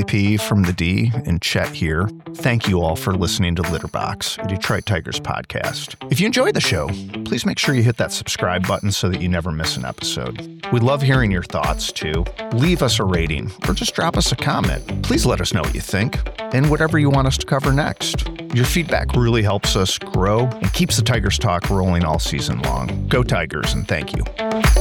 P from the D and Chet here. Thank you all for listening to Litterbox, a Detroit Tigers podcast. If you enjoy the show, please make sure you hit that subscribe button so that you never miss an episode. We love hearing your thoughts too. Leave us a rating or just drop us a comment. Please let us know what you think and whatever you want us to cover next. Your feedback really helps us grow and keeps the Tigers talk rolling all season long. Go Tigers, and thank you.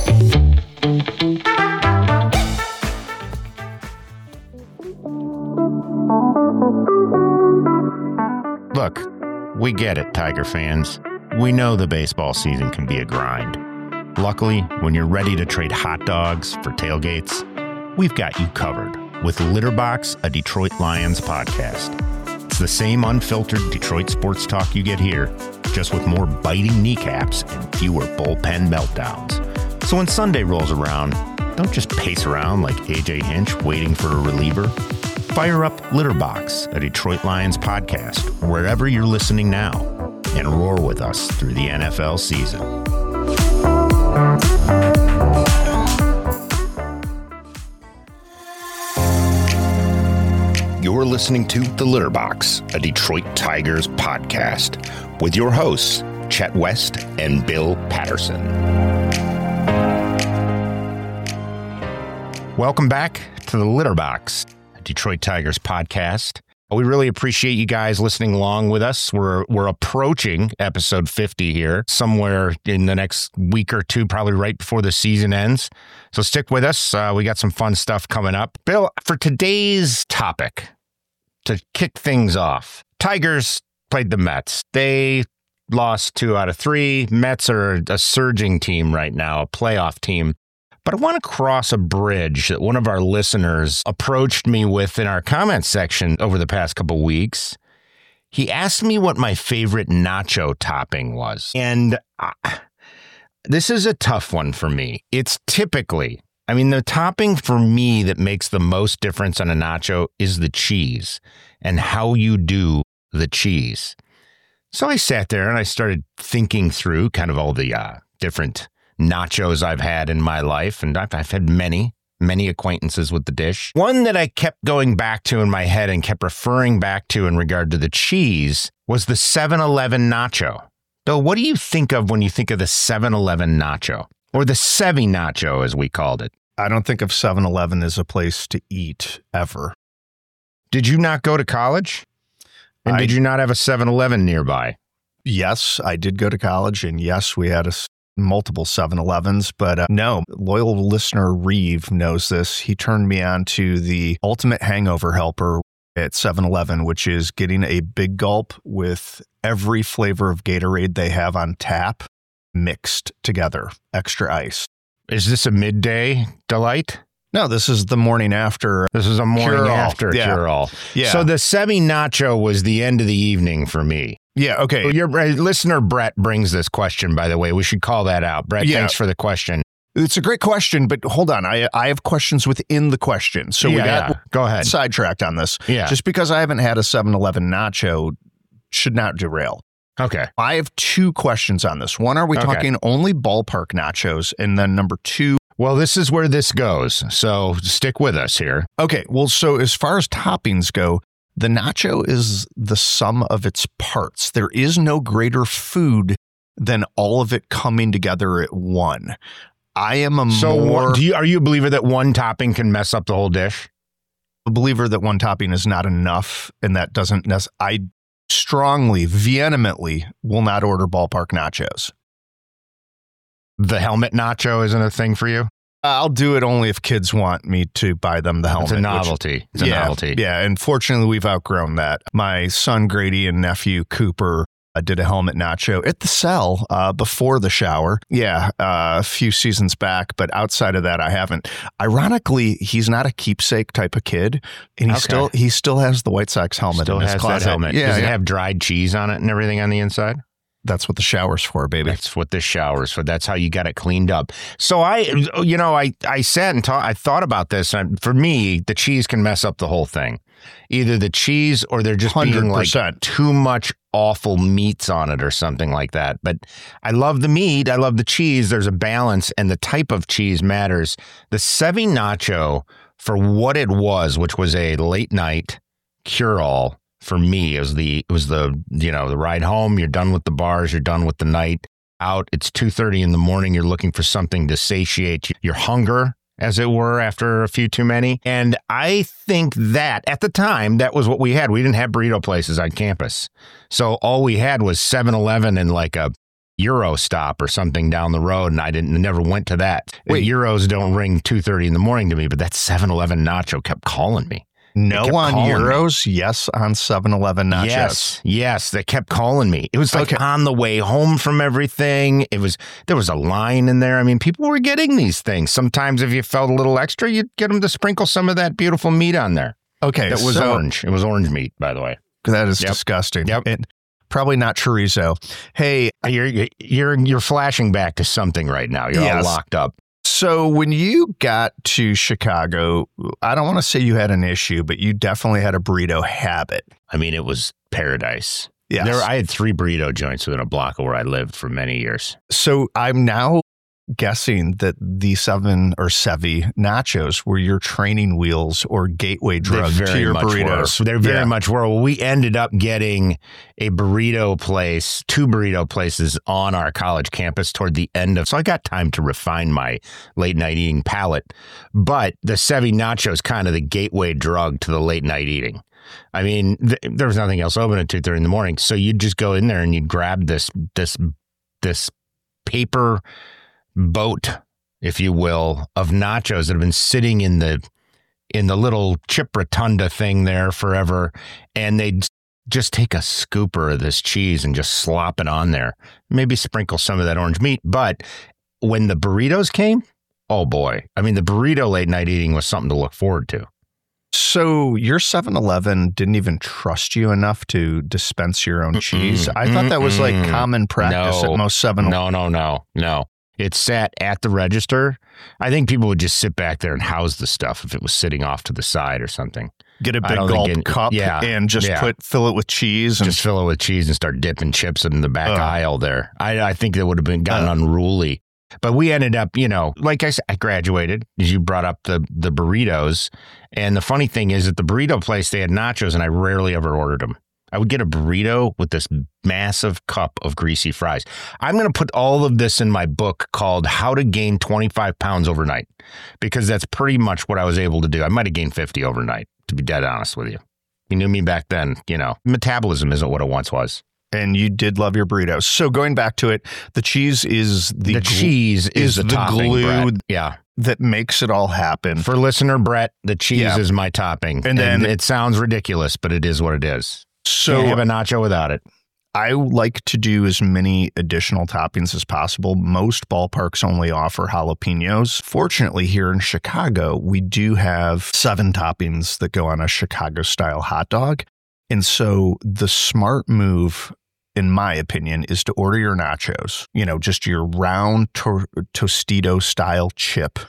Look, we get it, Tiger fans. We know the baseball season can be a grind. Luckily, when you're ready to trade hot dogs for tailgates, we've got you covered with Litterbox, a Detroit Lions podcast. It's the same unfiltered Detroit sports talk you get here, just with more biting kneecaps and fewer bullpen meltdowns. So when Sunday rolls around, don't just pace around like AJ Hinch waiting for a reliever. Fire up Litterbox, a Detroit Lions podcast, wherever you're listening now, and roar with us through the NFL season. You're listening to The Litterbox, a Detroit Tigers podcast, with your hosts, Chet West and Bill Patterson. Welcome back to The Litterbox, a Detroit Tigers podcast. We really appreciate you guys listening along with us. We're approaching episode 50 here, somewhere in the next week or two, probably right before the season ends. So stick with us. We got some fun stuff coming up. Bill, for today's topic, to kick things off, Tigers played the Mets. They lost 2 out of 3. Mets are a surging team right now, a playoff team. But I want to cross a bridge that one of our listeners approached me with in our comments section over the past couple weeks. He asked me what my favorite nacho topping was. And this is a tough one for me. It's typically, the topping for me that makes the most difference on a nacho is the cheese and how you do the cheese. So I sat there and I started thinking through kind of all the different nachos I've had in my life, and I've had many acquaintances with the dish. One that I kept going back to in my head and kept referring back to in regard to the cheese was the 7-Eleven nacho. Bill, what do you think of when you think of the 7-Eleven nacho? Or the Sevi nacho, as we called it? I don't think of 7-Eleven as a place to eat, ever. Did you not go to college? And did you not have a 7-Eleven nearby? Yes, I did go to college, and yes, we had multiple 7-Elevens, but no, loyal listener Reeve knows this. He turned me on to the ultimate hangover helper at 7-Eleven, which is getting a big gulp with every flavor of Gatorade they have on tap mixed together, extra ice. Is this a midday delight? No, this is the morning after. This is a morning after cure-all. Yeah. So the Sevi nacho was the end of the evening for me. Yeah, okay. Your listener, Brett, brings this question, by the way. We should call that out. Brett, thanks for the question. It's a great question, but hold on. I have questions within the question. So we got Go ahead. Sidetracked on this. Yeah. Just because I haven't had a 7-Eleven nacho should not derail. Okay. I have 2 questions on this. One, are we talking only ballpark nachos? And then number 2. Well, this is where this goes. So stick with us here. Okay. Well, so as far as toppings go, the nacho is the sum of its parts. There is no greater food than all of it coming together at one. I am are you a believer that one topping can mess up the whole dish? A believer that one topping is not enough, and that doesn't I strongly, vehemently will not order ballpark nachos. The helmet nacho isn't a thing for you? I'll do it only if kids want me to buy them the helmet. It's a novelty. It's a novelty. Yeah, and fortunately, we've outgrown that. My son Grady and nephew Cooper did a helmet nacho at the cell before the shower. Yeah, a few seasons back, but outside of that, I haven't. Ironically, he's not a keepsake type of kid, and he still has the White Sox helmet in his closet. That helmet. Yeah, Does it have dried cheese on it and everything on the inside? That's what the shower's for, baby. That's what the shower's for. That's how you got it cleaned up. So I sat and I thought about this. And for me, the cheese can mess up the whole thing. Either the cheese or they're just 100%. Being like too much awful meats on it or something like that. But I love the meat. I love the cheese. There's a balance, and the type of cheese matters. The Sevi nacho for what it was, which was a late night cure-all for me. It was the ride home. You're done with the bars. You're done with the night out. It's 2:30 in the morning. You're looking for something to satiate your hunger, as it were, after a few too many. And I think that at the time, that was what we had. We didn't have burrito places on campus. So all we had was 7-Eleven and like a Euro stop or something down the road. And I never went to that. Wait. Euros don't ring 2:30 in the morning to me, but that 7-Eleven nacho kept calling me. No on Euros, yes on 7-Eleven nachos. Yes, they kept calling me. It was like on the way home from everything. There was a line in there. I mean, people were getting these things. Sometimes if you felt a little extra, you'd get them to sprinkle some of that beautiful meat on there. Okay. It was orange. It was orange meat, by the way. That is disgusting. Yep. Probably not chorizo. Hey, you're flashing back to something right now. You're all locked up. So when you got to Chicago, I don't want to say you had an issue, but you definitely had a burrito habit. I mean, it was paradise. Yes. I had 3 burrito joints within a block of where I lived for many years. So I'm now guessing that the Sevi nachos were your training wheels or gateway drug to your burritos. They very much were. Well, we ended up getting a burrito place, 2 burrito places on our college campus toward the end of. So I got time to refine my late night eating palate. But the Sevi nacho is kind of the gateway drug to the late night eating. I mean, there was nothing else open at 2:30 in the morning. So you'd just go in there and you'd grab this paper boat, if you will, of nachos that have been sitting in the little chip rotunda thing there forever, and they'd just take a scooper of this cheese and just slop it on there. Maybe sprinkle some of that orange meat. But when the burritos came, oh boy. I mean, the burrito late night eating was something to look forward to. So your 7-Eleven didn't even trust you enough to dispense your own cheese? I thought that was like common practice at most 7-Eleven. No. It sat at the register. I think people would just sit back there and house the stuff if it was sitting off to the side or something. Get a big gulp cup and just fill it with cheese. Just fill it with cheese and start dipping chips in the back aisle there. I think that would have gotten unruly. But we ended up, like I said, I graduated, as you brought up the burritos. And the funny thing is, at the burrito place, they had nachos, and I rarely ever ordered them. I would get a burrito with this massive cup of greasy fries. I'm going to put all of this in my book called How to Gain 25 Pounds Overnight, because that's pretty much what I was able to do. I might have gained 50 overnight, to be dead honest with you. You knew me back then, metabolism isn't what it once was. And you did love your burritos. So going back to it, the cheese is the topping, glue Brett. that makes it all happen. For listener Brett, the cheese is my topping. And then it sounds ridiculous, but it is what it is. So can't have a nacho without it. I like to do as many additional toppings as possible. Most ballparks only offer jalapenos. Fortunately, here in Chicago, we do have 7 toppings that go on a Chicago-style hot dog. And so the smart move, in my opinion, is to order your nachos, just your round Tostito-style chip.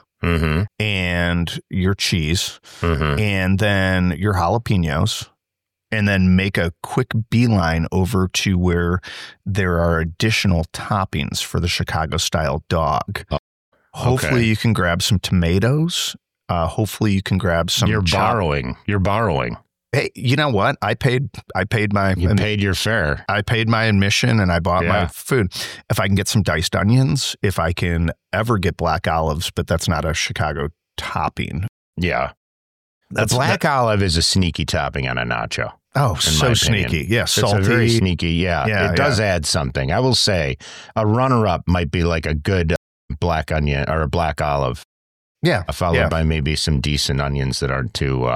And your cheese. And then your jalapenos. And then make a quick beeline over to where there are additional toppings for the Chicago-style dog. Hopefully you can grab some tomatoes. Hopefully you can grab some. You're borrowing. Hey, you know what? I paid my. You paid your fare. I paid my admission and I bought my food. If I can get some diced onions, if I can ever get black olives, but that's not a Chicago topping. Yeah. The black olive is a sneaky topping on a nacho. Oh, so sneaky. Yeah, salty. It's a very sneaky. Yeah, it does add something. I will say a runner-up might be like a good black onion or a black olive. Yeah. Followed by maybe some decent onions that aren't too,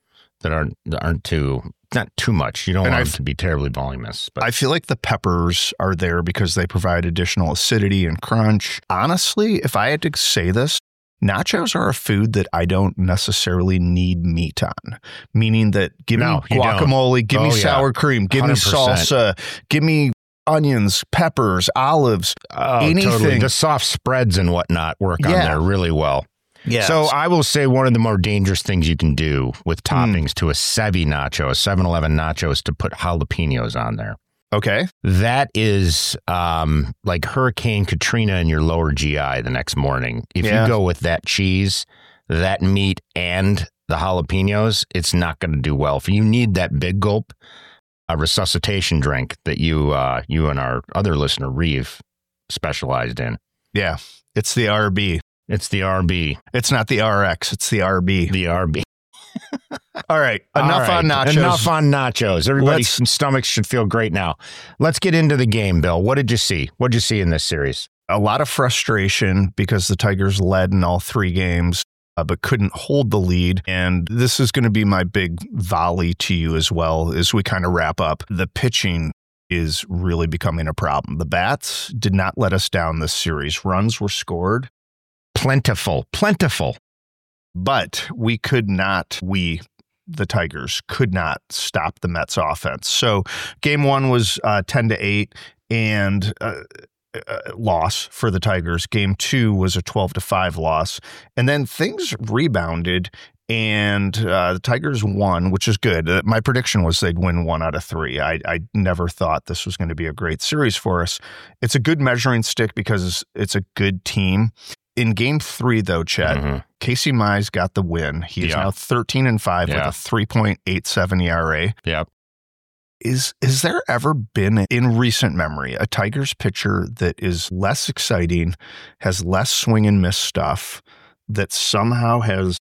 not too much. You don't want them to be terribly voluminous. But I feel like the peppers are there because they provide additional acidity and crunch. Honestly, if I had to say this, nachos are a food that I don't necessarily need meat on, meaning that give me guacamole, give me sour cream, give 100%. Me salsa, give me onions, peppers, olives, anything. Totally. The soft spreads and whatnot work on there really well. Yeah. So I will say one of the more dangerous things you can do with toppings to a Sevi nacho, a 7-Eleven nacho, is to put jalapenos on there. Okay. That is like Hurricane Katrina in your lower GI the next morning. If you go with that cheese, that meat and the jalapenos, it's not going to do well. If you need that big gulp, a resuscitation drink that you and our other listener, Reeve, specialized in. Yeah, it's the RB. It's the RB. It's not the RX. It's the RB. The RB. All right. Enough on nachos. Enough on nachos. Everybody's stomachs should feel great now. Let's get into the game, Bill. What did you see? What did you see in this series? A lot of frustration because the Tigers led in all 3 games, but couldn't hold the lead. And this is going to be my big volley to you as well as we kind of wrap up. The pitching is really becoming a problem. The bats did not let us down this series. Runs were scored. Plentiful. But the Tigers could not stop the Mets offense. So game 1 was 10-8 and loss for the Tigers. Game 2 was a 12-5 loss. And then things rebounded and the Tigers won, which is good. My prediction was they'd win 1 out of 3. I never thought this was going to be a great series for us. It's a good measuring stick because it's a good team. In game 3, though, Chet, Casey Mize got the win. He is now 13-5 with a 3.87 ERA. Yep. Is there ever been, in recent memory, a Tigers pitcher that is less exciting, has less swing and miss stuff, that somehow has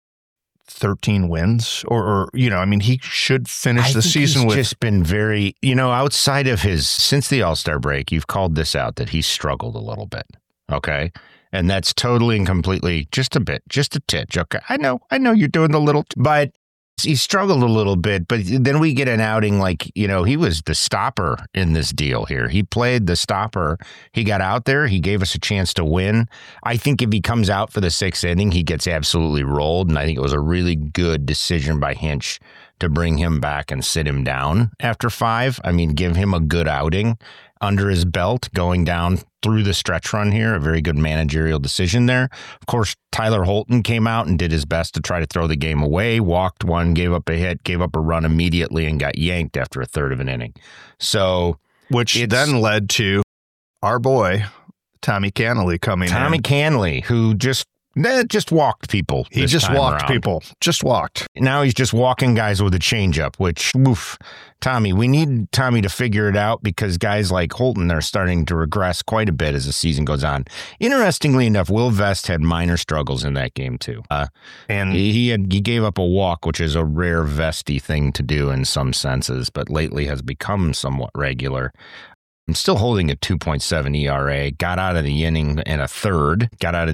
13 wins? Or he should finish the season with... He's just been very, outside of since the All-Star break, you've called this out that he's struggled a little bit. Okay. And that's totally and completely just a titch. Okay. I know you're doing the little, but he struggled a little bit. But then we get an outing like, he was the stopper in this deal here. He played the stopper. He got out there. He gave us a chance to win. I think if he comes out for the 6th inning, he gets absolutely rolled. And I think it was a really good decision by Hinch to bring him back and sit him down after 5. I mean, give him a good outing under his belt going down through the stretch run here. A very good managerial decision there. Of course, Tyler Holton came out and did his best to try to throw the game away, walked one, gave up a hit, gave up a run immediately, and got yanked after a third of an inning. So, which then led to our boy, Tommy Cannelly coming in. Tommy Cannelly, who just walked people. He just walked people. Just walked. Now he's just walking guys with a changeup, which, Tommy, we need Tommy to figure it out because guys like Holton are starting to regress quite a bit as the season goes on. Interestingly enough, Will Vest had minor struggles in that game too. And he gave up a walk, which is a rare Vesty thing to do in some senses, but lately has become somewhat regular. I'm still holding a 2.7 ERA. Got out of the inning in a third.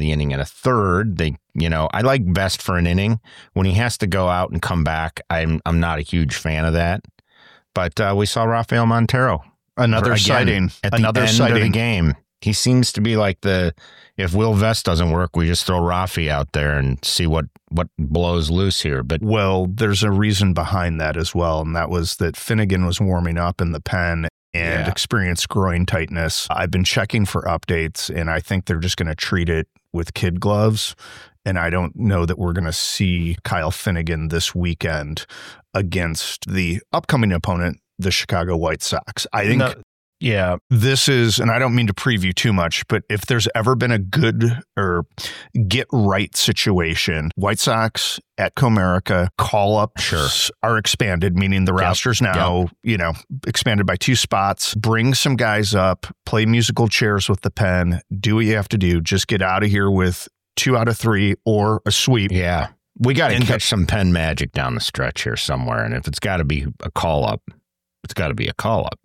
I like Best for an inning. When he has to go out and come back, I'm not a huge fan of that. But we saw Rafael Montero. Another sighting. At the end of the game. He seems to be like if Will Vest doesn't work, we just throw Rafi out there and see what blows loose here. But there's a reason behind that as well, and that was that Finnegan was warming up in the pen and experienced groin tightness. I've been checking for updates, and I think they're just going to treat it with kid gloves. And I don't know that we're going to see Kyle Finnegan this weekend against the upcoming opponent, the Chicago White Sox. I think this is, and I don't mean to preview too much, but if there's ever been a good or get right situation, White Sox at Comerica call-ups are expanded, meaning the roster's now, expanded by 2 spots. Bring some guys up, play musical chairs with the pen, do what you have to do. Just get out of here with 2 out of 3 or a sweep. Yeah. We got to catch some pen magic down the stretch here somewhere. And if it's got to be a call-up, it's got to be a call-up.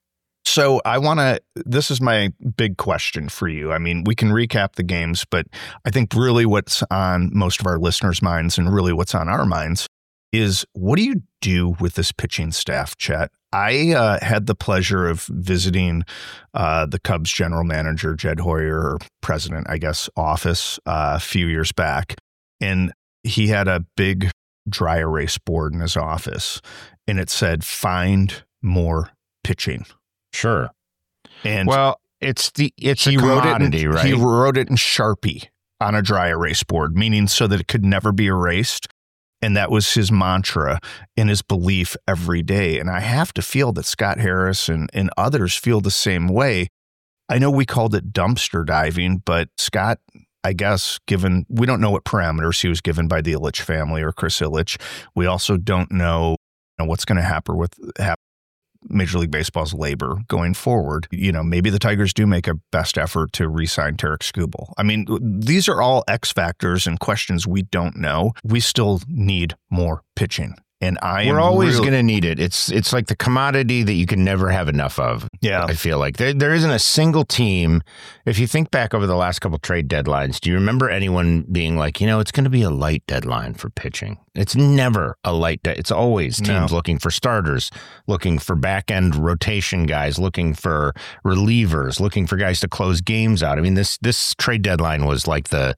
So this is my big question for you. I mean, we can recap the games, but I think really what's on most of our listeners' minds and really what's on our minds is what do you do with this pitching staff, Chet? I had the pleasure of visiting the Cubs general manager, Jed Hoyer, or president, I guess, office a few years back. And he had a big dry erase board in his office, and it said, find more pitching. Sure. And it's a commodity, right? He wrote it in Sharpie on a dry erase board, meaning so that it could never be erased. And that was his mantra and his belief every day. And I have to feel that Scott Harris and others feel the same way. I know we called it dumpster diving, but Scott, I guess, given we don't know what parameters he was given by the Ilitch family or Chris Ilitch. We also don't know what's going to happen with Major League Baseball's labor going forward. Maybe the Tigers do make a best effort to re-sign Tarik Skubal. I mean, these are all X factors and questions we don't know. We still need more pitching. And we're always going to need it. It's like the commodity that you can never have enough of. Yeah. I feel like there isn't a single team. If you think back over the last couple trade deadlines, do you remember anyone being like, it's going to be a light deadline for pitching? It's never a light It's always teams looking for starters, looking for back end rotation guys, looking for relievers, looking for guys to close games out. I mean, this trade deadline was like the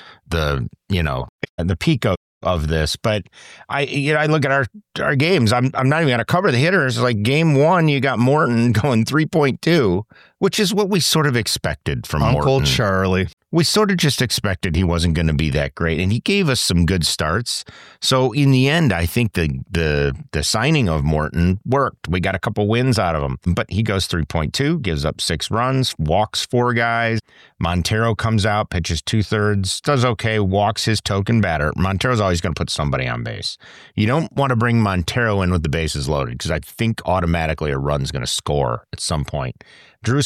peak of this, but I look at our games. I'm not even going to cover the hitters. Like game 1, you got Morton going 3.2, which is what we sort of expected from Uncle Morton. Charlie. We sort of just expected he wasn't going to be that great, and he gave us some good starts. So in the end, I think the signing of Morton worked. We got a couple wins out of him, but he goes 3.2, gives up 6 runs, walks 4 guys. Montero comes out, pitches 2/3, does okay, walks his token batter. Montero's always going to put somebody on base. You don't want to bring Montero in with the bases loaded because I think automatically a run's going to score at some point. Drew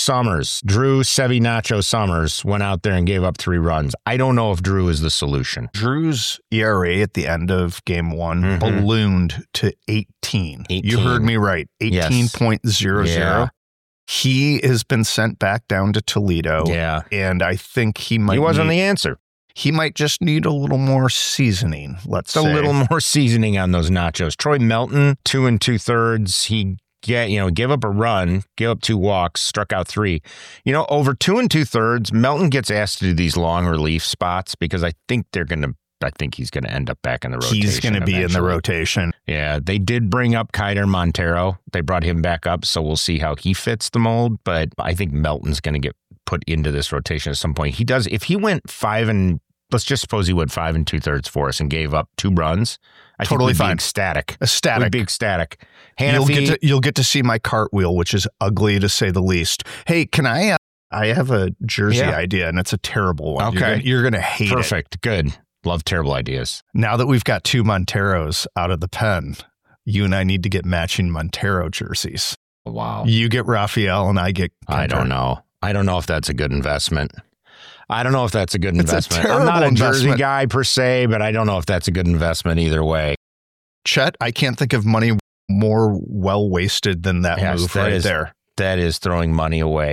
Sevy Nacho Summers went out there and gave up 3 runs. I don't know if Drew is the solution. Drew's ERA at the end of game 1 ballooned to 18. You heard me right. 18.00. Yeah. He has been sent back down to Toledo. Yeah. And I think he wasn't the answer. He might just need a little more seasoning, let's say. A little more seasoning on those nachos. Troy Melton, 2 2/3. He gave up a run, gave up 2 walks, struck out 3. Over 2 2/3, Melton gets asked to do these long relief spots because I think he's going to end up back in the rotation. He's going to be in the rotation. Yeah, they did bring up Keider Montero. They brought him back up, so we'll see how he fits the mold. But I think Melton's going to get put into this rotation at some point. He does. If he went let's just suppose he went 5 2/3 for us and gave up 2 runs. Totally fine. Ecstatic. Ecstatic. Big ecstatic. Hanifee, you'll get to see my cartwheel, which is ugly to say the least. Hey, can I have a jersey idea, and it's a terrible one. Okay. You're going to hate it. Perfect. Good. Love terrible ideas. Now that we've got 2 Monteros out of the pen, you and I need to get matching Montero jerseys. Wow. You get Raphael and I get Gunter. I don't know. I don't know if that's a good investment. I'm not a investment. jersey guy per se, but I don't know if that's a good investment either way. Chet, I can't think of money more well wasted than that move there. That is throwing money away.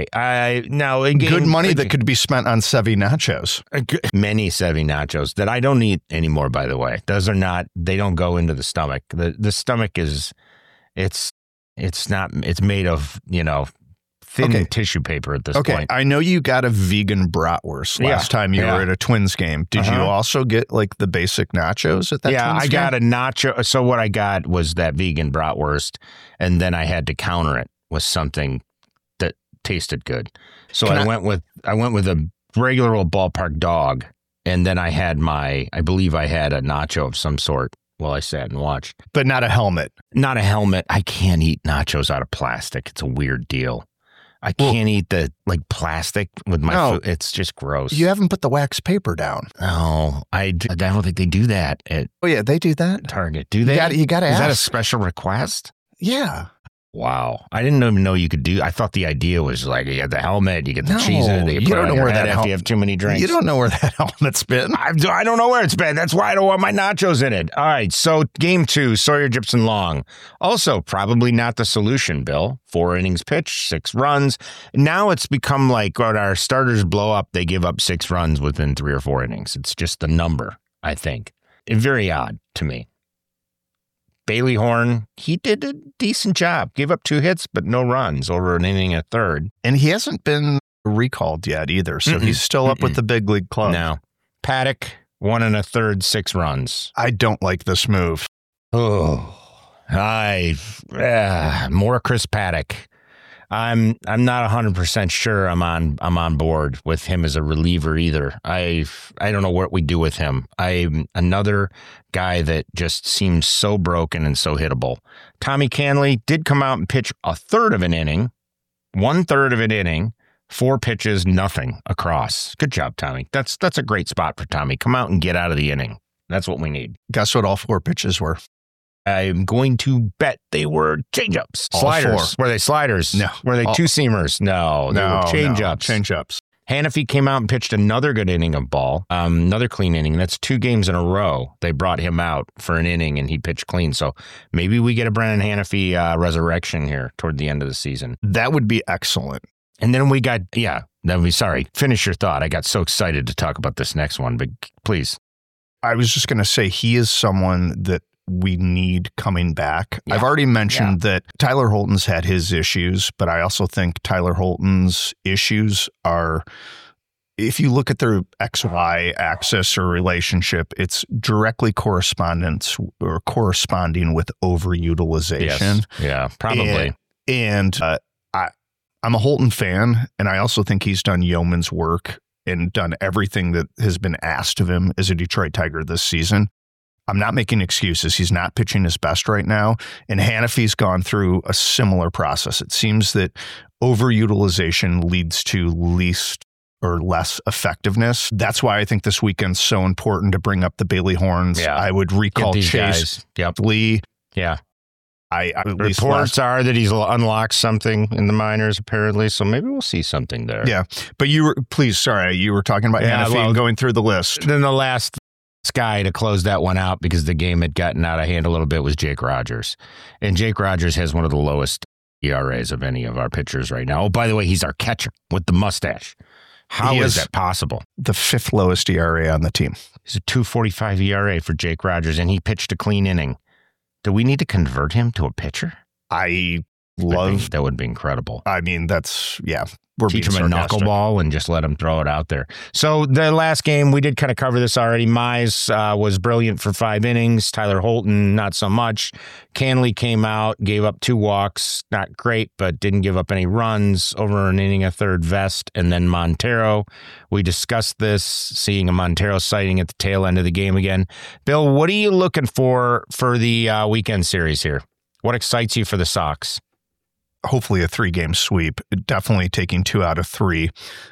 Good money that could be spent on Sevy Nachos. Many Sevy Nachos that I don't eat anymore, by the way. Those are not, they don't go into the stomach. The stomach is, it's made of, thin tissue paper at this point. I know you got a vegan bratwurst last time you were at a Twins game. Did you also get like the basic nachos at that Twins game? Yeah, I got a nacho. So what I got was that vegan bratwurst, and then I had to counter it with something that tasted good. So I went with a regular old ballpark dog, and then I believe I had a nacho of some sort while I sat and watched. But not a helmet. Not a helmet. I can't eat nachos out of plastic. It's a weird deal. I can't eat the plastic with my food. It's just gross. You haven't put the wax paper down. No, I don't think they do that at they do that? Target. Do they? You got to ask. Is that a special request? Yeah. Wow. I didn't even know you could do. I thought the idea was like you get the helmet, you get the cheese in it. You don't know where that if you have too many drinks. You don't know where that helmet's been. I don't know where it's been. That's why I don't want my nachos in it. All right. So game 2, Sawyer Gipson Long. Also probably not the solution, Bill. 4 innings pitched, 6 runs. Now it's become like when our starters blow up, they give up 6 runs within 3 or 4 innings. It's just the number, I think. Very odd to me. Bailey Horn, he did a decent job. Gave up 2 hits, but no runs over an inning and a third. And he hasn't been recalled yet either, so he's still up with the big league club. No. Paddock, 1 1/3, 6 runs. I don't like this move. Oh, more Chris Paddock. I'm not 100% sure I'm on board with him as a reliever either. I don't know what we do with him. I'm another guy that just seems so broken and so hittable. Tommy Canley did come out and pitch 1/3 of an inning, 1/3 of an inning, 4 pitches, nothing across. Good job, Tommy. That's a great spot for Tommy. Come out and get out of the inning. That's what we need. Guess what all 4 pitches were? I'm going to bet they were changeups. All Sliders. 4. Were they sliders? No. Were they two-seamers? No. They were changeups. Changeups. Hannafy came out and pitched another good inning of ball, another clean inning. That's 2 games in a row. They brought him out for an inning, and he pitched clean. So maybe we get a Brennan Hannafy resurrection here toward the end of the season. That would be excellent. And then we got, finish your thought. I got so excited to talk about this next one, but please. I was just going to say he is someone that we need coming back. Yeah. I've already mentioned that Tyler Holton's had his issues, but I also think Tyler Holton's issues are, if you look at their XY axis or relationship, it's directly corresponding with overutilization. Yes. Yeah, probably. And I'm a Holton fan, and I also think he's done yeoman's work and done everything that has been asked of him as a Detroit Tiger this season. I'm not making excuses. He's not pitching his best right now. And Hannafy's gone through a similar process. It seems that overutilization leads to least or less effectiveness. That's why I think this weekend's so important to bring up the Bailey Horns. Yeah. I would recall Chase Lee. Yeah. Reports are that he's unlocked something in the minors, apparently. So maybe we'll see something there. Yeah. But you were talking about Hannafy and going through the list. Then the last guy to close that one out, because the game had gotten out of hand a little bit, was Jake Rogers. And Jake Rogers has one of the lowest ERAs of any of our pitchers right now. Oh, by the way, he's our catcher with the mustache. How is that possible? The 5th lowest ERA on the team. He's a 2.45 ERA for Jake Rogers, and he pitched a clean inning. Do we need to convert him to a pitcher? That would be incredible. I mean, we're teach him a knuckleball and just let him throw it out there. So the last game, we did kind of cover this already. Mize was brilliant for 5 innings. Tyler Holton, not so much. Canley came out, gave up 2 walks. Not great, but didn't give up any runs. Over an inning, a third Vest. And then Montero. We discussed this, seeing a Montero sighting at the tail end of the game again. Bill, what are you looking for the weekend series here? What excites you for the Sox? Hopefully a 3-game sweep, definitely taking 2 out of 3.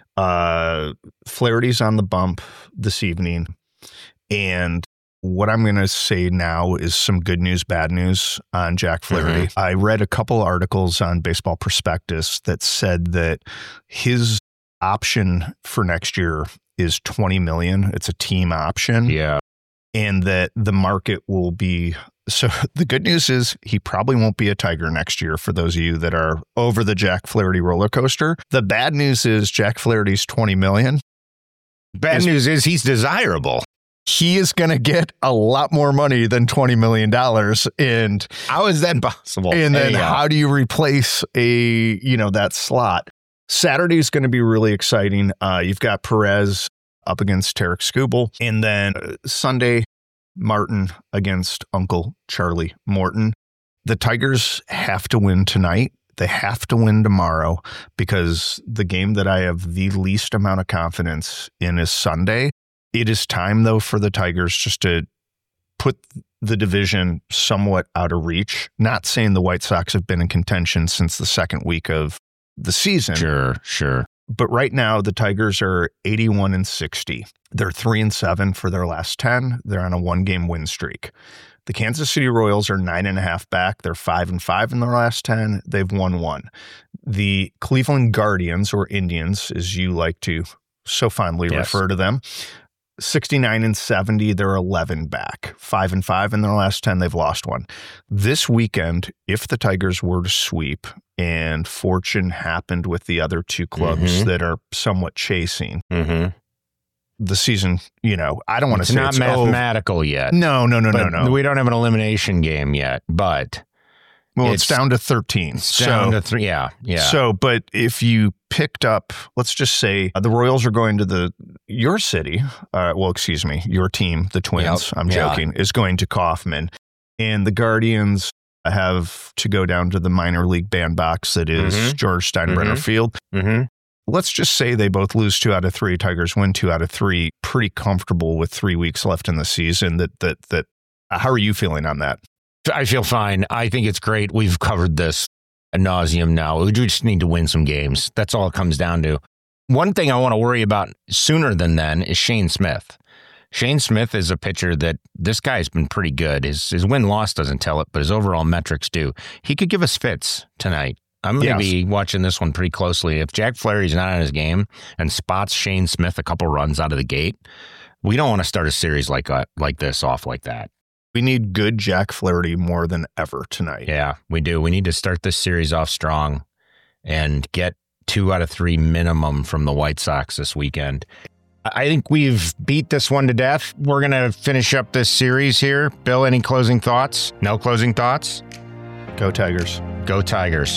Flaherty's on the bump this evening. And what I'm going to say now is some good news, bad news on Jack Flaherty. Mm-hmm. I read a couple articles on Baseball Prospectus that said that his option for next year is $20 million. It's a team option. Yeah. And that the market will be... So the good news is he probably won't be a Tiger next year, for those of you that are over the Jack Flaherty roller coaster. The bad news is Jack Flaherty's $20 million. Bad news is he's desirable. He is going to get a lot more money than $20 million. And how is that possible? And then how do you replace that slot? Saturday is going to be really exciting. You've got Perez up against Tarek Skubal. And then Sunday, Martin against Uncle Charlie Morton. The Tigers have to win tonight. They have to win tomorrow, because the game that I have the least amount of confidence in is Sunday. It is time, though, for the Tigers just to put the division somewhat out of reach. Not saying the White Sox have been in contention since the second week of the season. Sure. But right now, the Tigers are 81-60. They're 3-7 for their last 10. They're on a 1-game win streak. The Kansas City Royals are 9.5 back. They're 5-5 in their last 10. They've won 1. The Cleveland Guardians, or Indians, as you like to so fondly refer to them, 69-70. They're 11 back. 5-5 in their last 10. They've lost 1. This weekend, if the Tigers were to sweep, and fortune happened with the other 2 clubs that are somewhat chasing the season, I don't want to say it's not mathematical yet. No. We don't have an elimination game yet, but it's down to 13. Down to 3. Yeah. So, but if you picked up, let's just say the Royals are going to your city, your team, the Twins, I'm joking, is going to Kauffman, and the Guardians have to go down to the minor league bandbox that is George Steinbrenner Field. Let's just say they both lose 2 out of 3. Tigers win 2 out of 3. Pretty comfortable with 3 weeks left in the season. How are you feeling on that? I feel fine. I think it's great. We've covered this ad nauseum now. We just need to win some games. That's all it comes down to. One thing I want to worry about sooner than then is Shane Smith. Shane Smith is a pitcher that this guy's been pretty good. His win-loss doesn't tell it, but his overall metrics do. He could give us fits tonight. I'm going to be watching this one pretty closely. If Jack Flaherty's not on his game and spots Shane Smith a couple runs out of the gate, we don't want to start a series like this off like that. We need good Jack Flaherty more than ever tonight. Yeah, we do. We need to start this series off strong and get 2 out of 3 minimum from the White Sox this weekend. I think we've beat this one to death. We're going to finish up this series here. Bill, any closing thoughts? No closing thoughts? Go Tigers. Go Tigers.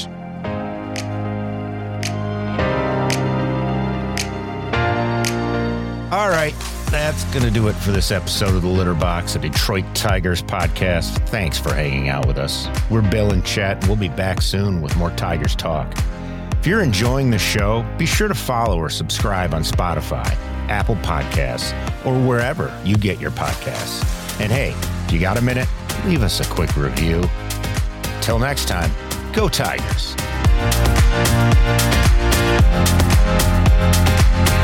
All right. That's going to do it for this episode of the Litter Box, a Detroit Tigers podcast. Thanks for hanging out with us. We're Bill and Chet. We'll be back soon with more Tigers talk. If you're enjoying the show, be sure to follow or subscribe on Spotify, Apple Podcasts, or wherever you get your podcasts. And hey, if you got a minute, leave us a quick review. Till next time, go Tigers.